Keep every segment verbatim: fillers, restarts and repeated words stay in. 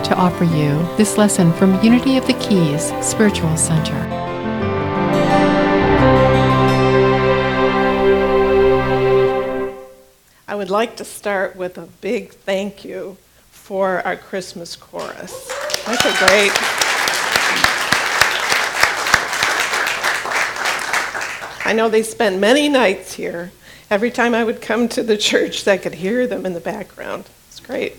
to offer you this lesson from Unity of the Keys Spiritual Center. I would like to start with a big thank you for our Christmas chorus. That's a great. I know they spent many nights here. Every time I would come to the church, I could hear them in the background. It's great.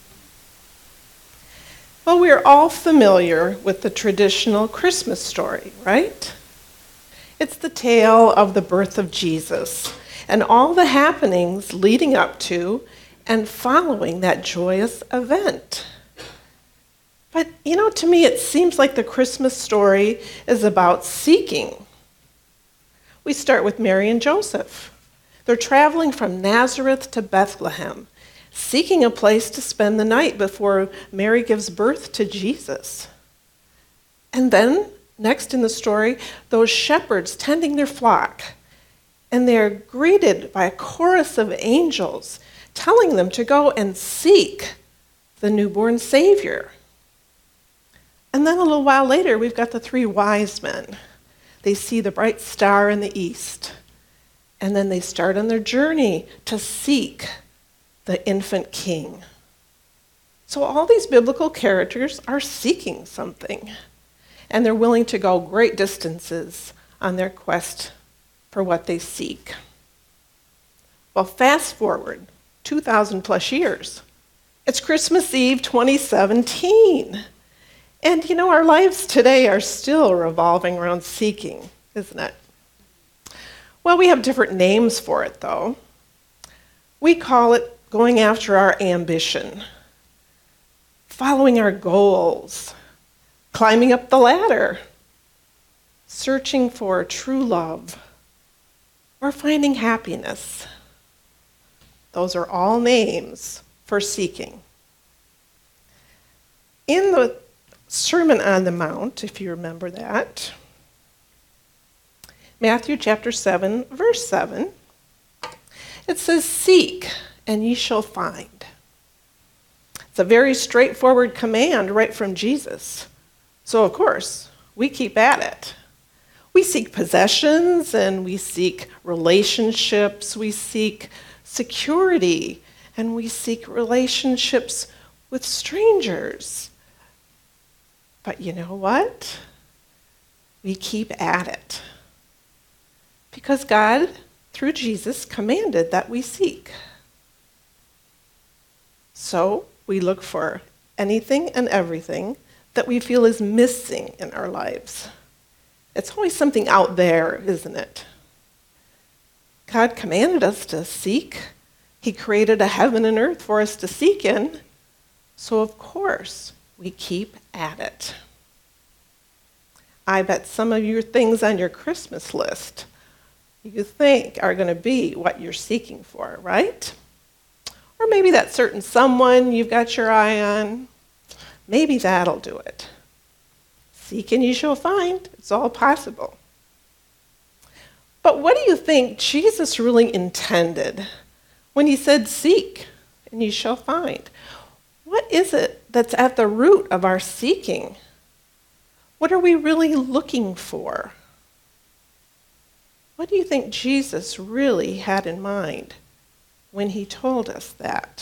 Well, we're all familiar with the traditional Christmas story, right? It's the tale of the birth of Jesus and all the happenings leading up to and following that joyous event. But, you know, to me, it seems like the Christmas story is about seeking. We start with Mary and Joseph. They're traveling from Nazareth to Bethlehem, seeking a place to spend the night before Mary gives birth to Jesus. And then, next in the story, those shepherds tending their flock, and they're greeted by a chorus of angels telling them to go and seek the newborn Savior. And then a little while later, we've got the three wise men. They see the bright star in the east, and then they start on their journey to seek the infant king. So all these biblical characters are seeking something, and they're willing to go great distances on their quest for what they seek. Well, fast forward two thousand plus years. It's Christmas Eve twenty seventeen. And you know, our lives today are still revolving around seeking, isn't it? Well, we have different names for it, though. We call it going after our ambition, following our goals, climbing up the ladder, searching for true love, or finding happiness. Those are all names for seeking. In the Sermon on the Mount, if you remember that, Matthew chapter seven, verse seven, it says, "Seek, and ye shall find." It's a very straightforward command right from Jesus. So, of course, we keep at it. We seek possessions, and we seek relationships, we seek security, and we seek relationships with strangers. But you know what? We keep at it. Because God, through Jesus, commanded that we seek. So we look for anything and everything that we feel is missing in our lives. It's always something out there, isn't it? God commanded us to seek. He created a heaven and earth for us to seek in. So of course, we keep at it. I bet some of your things on your Christmas list you think are going to be what you're seeking for, right? Or maybe that certain someone you've got your eye on, maybe that'll do it. Seek and you shall find. It's all possible. But what do you think Jesus really intended when he said, "Seek and you shall find"? What is it that's at the root of our seeking? What are we really looking for? What do you think Jesus really had in mind when he told us that?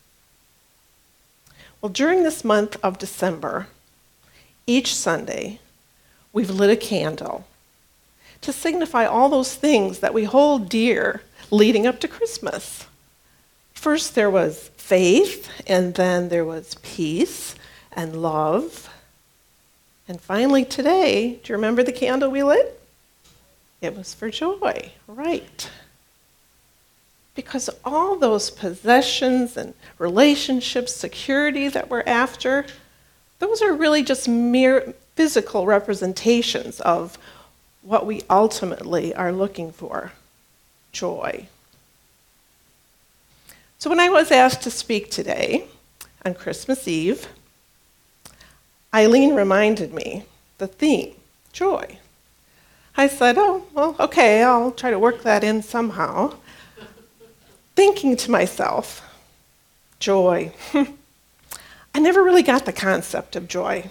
Well, during this month of December, each Sunday, we've lit a candle to signify all those things that we hold dear leading up to Christmas. First, there was faith, and then there was peace and love. And finally today, do you remember the candle we lit? It was for joy, right? Because all those possessions and relationships, security that we're after, those are really just mere physical representations of what we ultimately are looking for, joy. So when I was asked to speak today on Christmas Eve, Eileen reminded me the theme, joy. I said, oh, well, okay, I'll try to work that in somehow. Thinking to myself, joy. I never really got the concept of joy.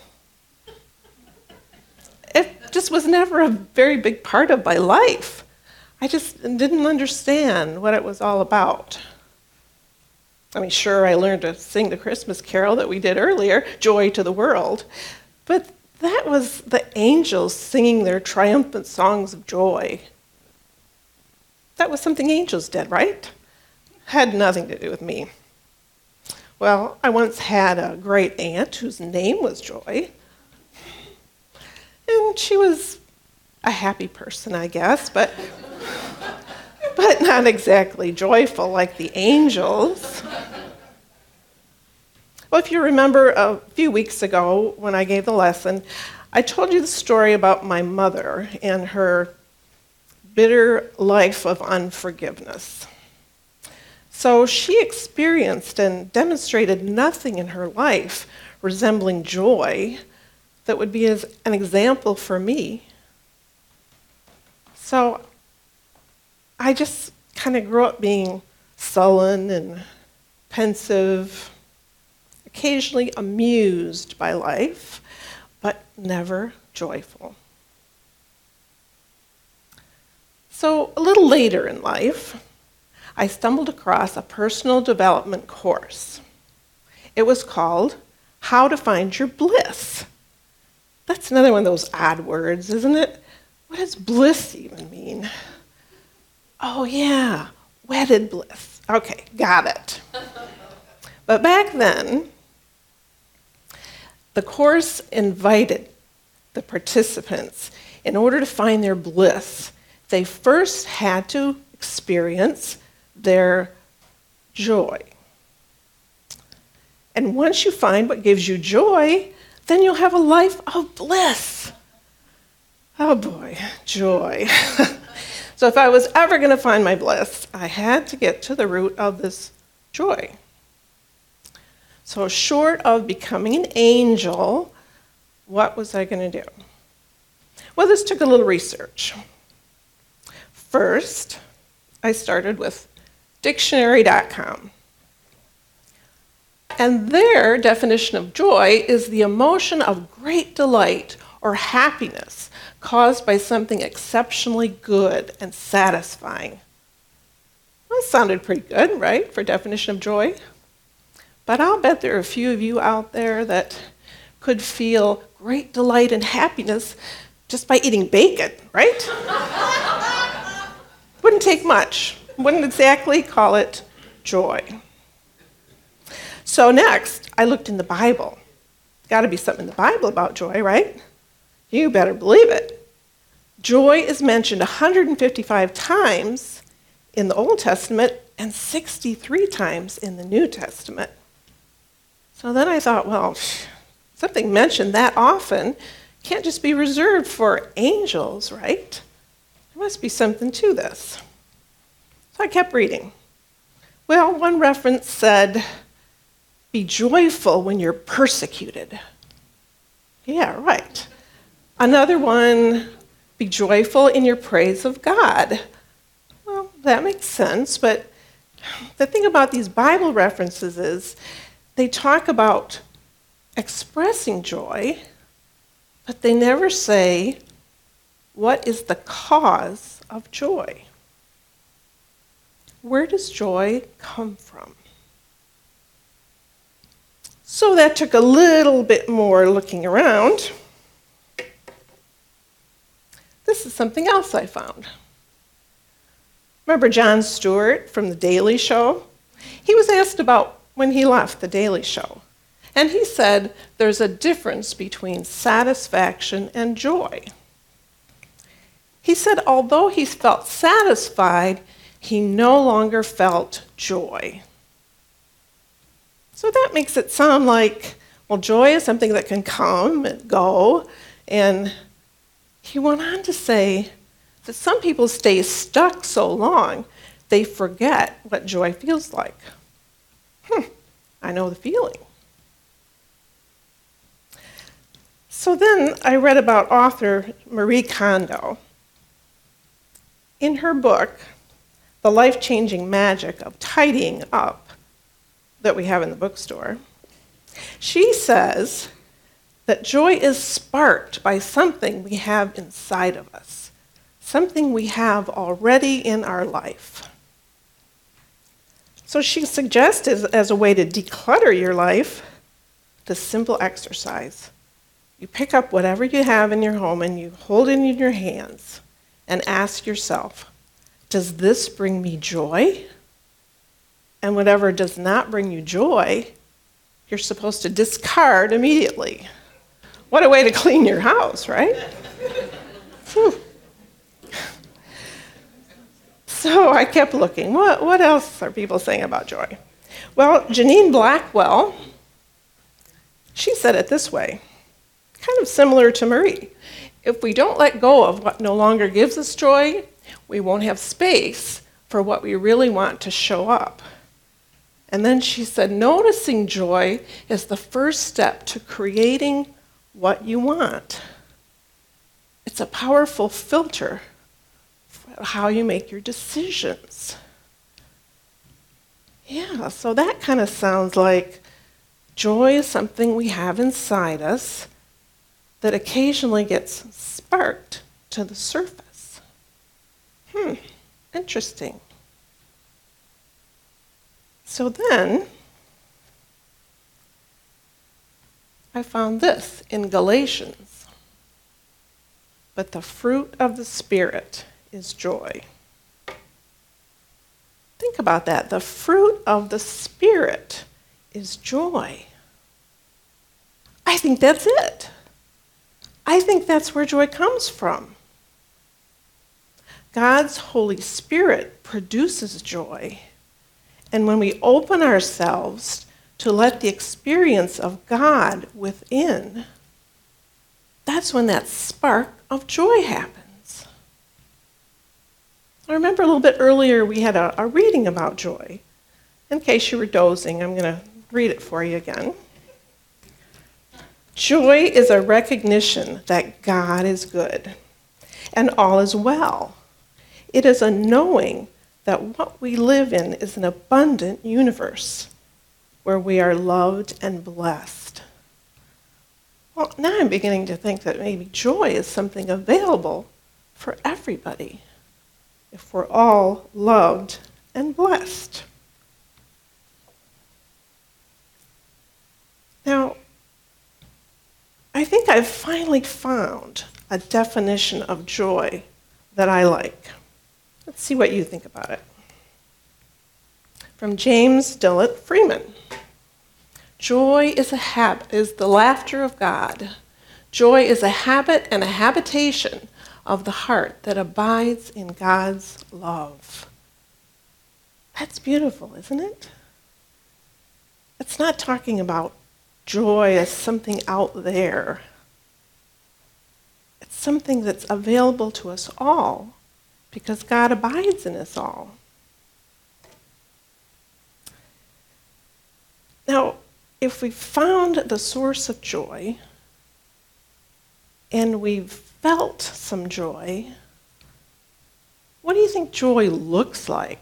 It just was never a very big part of my life. I just didn't understand what it was all about. I mean, sure, I learned to sing the Christmas carol that we did earlier, Joy to the World, but that was the angels singing their triumphant songs of joy. That was something angels did, right? Had nothing to do with me. Well, I once had a great aunt whose name was Joy, and she was a happy person, I guess, but but not exactly joyful like the angels. Well, if you remember a few weeks ago when I gave the lesson, I told you the story about my mother and her bitter life of unforgiveness. So she experienced and demonstrated nothing in her life resembling joy that would be as an example for me. So I just kind of grew up being sullen and pensive, occasionally amused by life, but never joyful. So a little later in life, I stumbled across a personal development course. It was called How to Find Your Bliss. That's another one of those odd words, isn't it? What does bliss even mean? Oh yeah, wedded bliss. Okay, got it. But back then, the course invited the participants, in order to find their bliss, they first had to experience their joy. And once you find what gives you joy, then you'll have a life of bliss. Oh boy, joy. So if I was ever going to find my bliss, I had to get to the root of this joy. So short of becoming an angel, what was I going to do? Well, this took a little research. First, I started with dictionary dot com. And their definition of joy is the emotion of great delight or happiness caused by something exceptionally good and satisfying. Well, that sounded pretty good, right, for definition of joy? But I'll bet there are a few of you out there that could feel great delight and happiness just by eating bacon, right? Wouldn't take much. Wouldn't exactly call it joy. So next, I looked in the Bible. Got to be something in the Bible about joy, right? You better believe it. Joy is mentioned one hundred fifty-five times in the Old Testament and sixty-three times in the New Testament. So then I thought, well, something mentioned that often can't just be reserved for angels, right? There must be something to this. So I kept reading. Well, one reference said, be joyful when you're persecuted. Yeah, right. Another one, be joyful in your praise of God. Well, that makes sense, but the thing about these Bible references is they talk about expressing joy, but they never say what is the cause of joy. Where does joy come from? So that took a little bit more looking around. This is something else I found. Remember Jon Stewart from The Daily Show? He was asked about when he left The Daily Show. And he said there's a difference between satisfaction and joy. He said although he felt satisfied, he no longer felt joy. So that makes it sound like, well, joy is something that can come and go. And he went on to say that some people stay stuck so long, they forget what joy feels like. Hmm, I know the feeling. So then I read about author Marie Kondo. In her book, The Life-Changing Magic of Tidying Up, that we have in the bookstore, She says that joy is sparked by something we have inside of us, something we have already in our life. So she suggests as, as a way to declutter your life, this simple exercise. You pick up whatever you have in your home and you hold it in your hands and ask yourself, does this bring me joy? And whatever does not bring you joy, you're supposed to discard immediately. What a way to clean your house, right? Whew. So I kept looking. What, what else are people saying about joy? Well, Janine Blackwell, she said it this way, kind of similar to Marie. If we don't let go of what no longer gives us joy, we won't have space for what we really want to show up. And then she said, noticing joy is the first step to creating what you want. It's a powerful filter for how you make your decisions. Yeah, so that kind of sounds like joy is something we have inside us that occasionally gets sparked to the surface. Hmm, interesting. So then, I found this in Galatians. But the fruit of the Spirit is joy. Think about that. The fruit of the Spirit is joy. I think that's it. I think that's where joy comes from. God's Holy Spirit produces joy. And when we open ourselves to let the experience of God within, that's when that spark of joy happens. I remember a little bit earlier we had a, a reading about joy. In case you were dozing, I'm going to read it for you again. Joy is a recognition that God is good and all is well. It is a knowing that what we live in is an abundant universe where we are loved and blessed. Well, now I'm beginning to think that maybe joy is something available for everybody if we're all loved and blessed. Now, I think I've finally found a definition of joy that I like. Let's see what you think about it. From James Dillett Freeman. Joy is a habit, is the laughter of God. Joy is a habit and a habitation of the heart that abides in God's love. That's beautiful, isn't it? It's not talking about joy as something out there. It's something that's available to us all because God abides in us all. Now, if we've found the source of joy and we've felt some joy, what do you think joy looks like?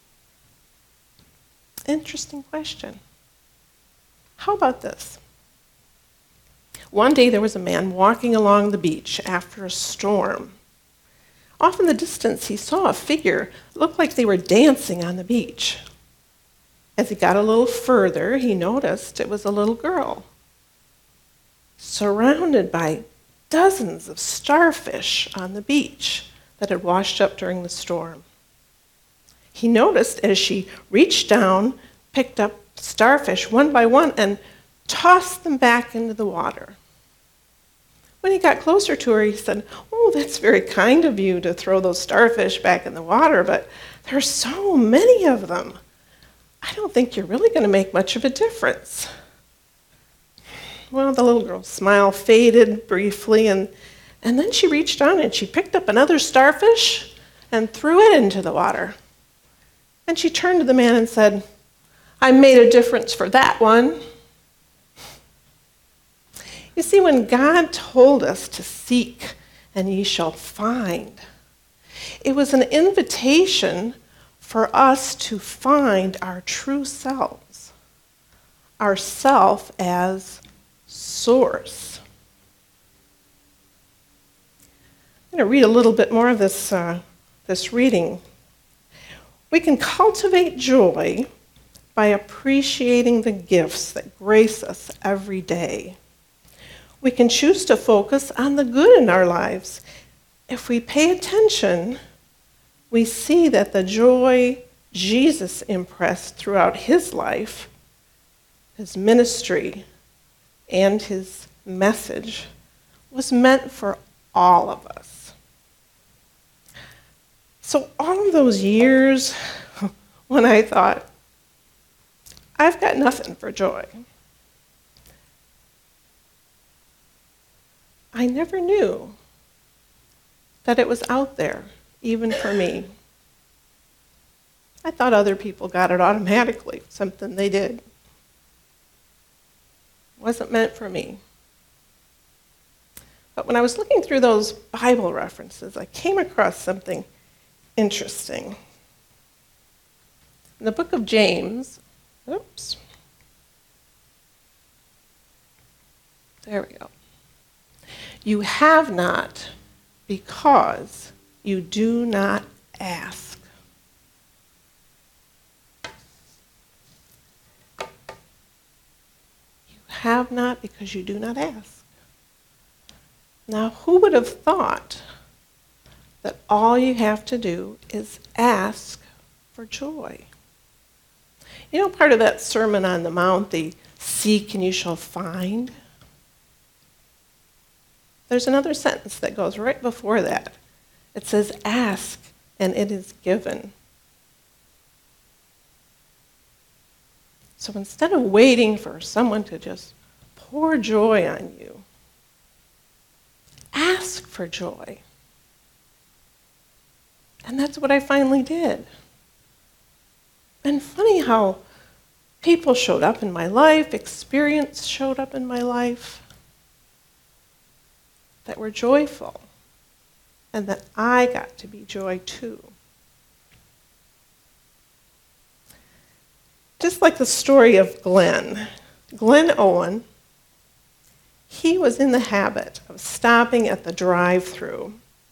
Interesting question. How about this? One day there was a man walking along the beach after a storm. Off in the distance, he saw a figure. It looked like they were dancing on the beach. As he got a little further, he noticed it was a little girl, surrounded by dozens of starfish on the beach that had washed up during the storm. He noticed as she reached down, picked up starfish one by one, and tossed them back into the water. When he got closer to her, he said, "Oh, that's very kind of you to throw those starfish back in the water, but there are so many of them. I don't think you're really going to make much of a difference." Well, the little girl's smile faded briefly, and, and then she reached down and she picked up another starfish and threw it into the water. And she turned to the man and said, "I made a difference for that one." You see, when God told us to seek and ye shall find, it was an invitation for us to find our true selves, ourself as source. I'm going to read a little bit more of this, uh, this reading. We can cultivate joy by appreciating the gifts that grace us every day. We can choose to focus on the good in our lives. If we pay attention, we see that the joy Jesus impressed throughout his life, his ministry, and his message was meant for all of us. So all of those years when I thought, I've got nothing for joy, I never knew that it was out there, even for me. I thought other people got it automatically, something they did. It wasn't meant for me. But when I was looking through those Bible references, I came across something interesting. In the book of James, oops, there we go. You have not because you do not ask. You have not because you do not ask. Now, who would have thought that all you have to do is ask for joy? You know, part of that Sermon on the Mount, the seek and you shall find, there's another sentence that goes right before that. It says, ask and it is given. So instead of waiting for someone to just pour joy on you, ask for joy. And that's what I finally did. And funny how people showed up in my life, experience showed up in my life that were joyful, and that I got to be joy too. Just like the story of Glenn. Glenn Owen, he was in the habit of stopping at the drive-thru.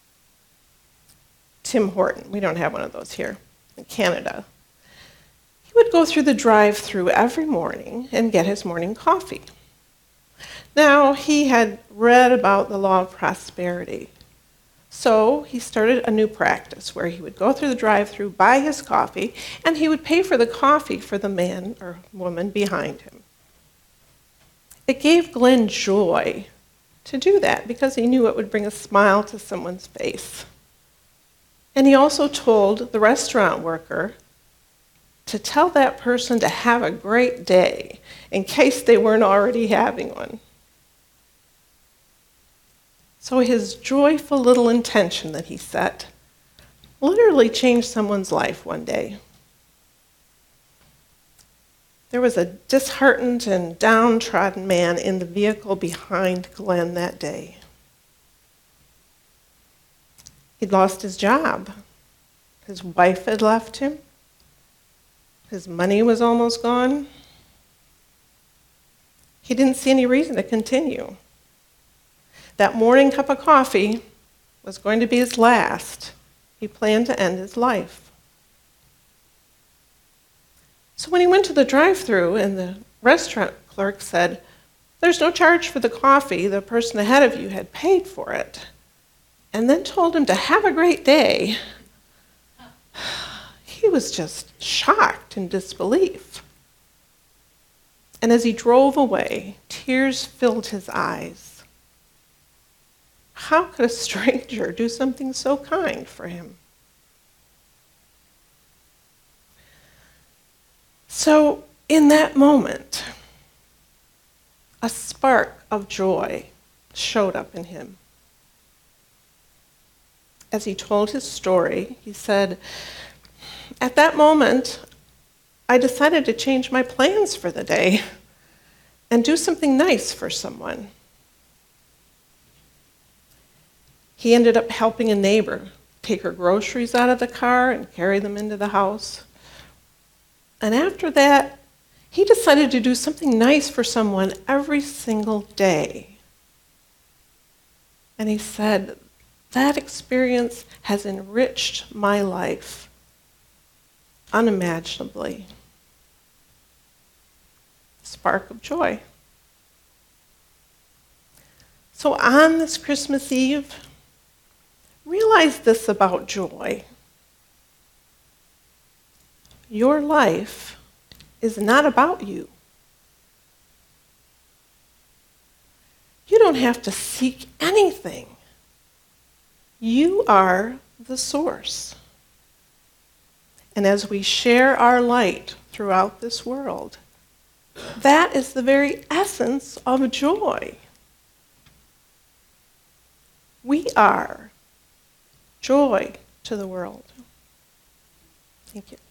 Tim Horton, we don't have one of those here in Canada. He would go through the drive-thru every morning and get his morning coffee. Now, he had read about the law of prosperity. So he started a new practice where he would go through the drive-thru, buy his coffee, and he would pay for the coffee for the man or woman behind him. It gave Glenn joy to do that because he knew it would bring a smile to someone's face. And he also told the restaurant worker to tell that person to have a great day in case they weren't already having one. So his joyful little intention that he set literally changed someone's life one day. There was a disheartened and downtrodden man in the vehicle behind Glenn that day. He'd lost his job. His wife had left him. His money was almost gone. He didn't see any reason to continue. That morning cup of coffee was going to be his last. He planned to end his life. So when he went to the drive-thru and the restaurant clerk said, "There's no charge for the coffee, the person ahead of you had paid for it," and then told him to have a great day, he was just shocked in disbelief. And as he drove away, tears filled his eyes. How could a stranger do something so kind for him? So in that moment, a spark of joy showed up in him. As he told his story, he said, "At that moment, I decided to change my plans for the day and do something nice for someone." He ended up helping a neighbor take her groceries out of the car and carry them into the house. And after that, He decided to do something nice for someone every single day. And he said, that experience has enriched my life unimaginably. Spark of joy. So on this Christmas Eve, realize this about joy. Your life is not about you. You don't have to seek anything. You are the source. And as we share our light throughout this world, that is the very essence of joy. We are joy to the world. Thank you.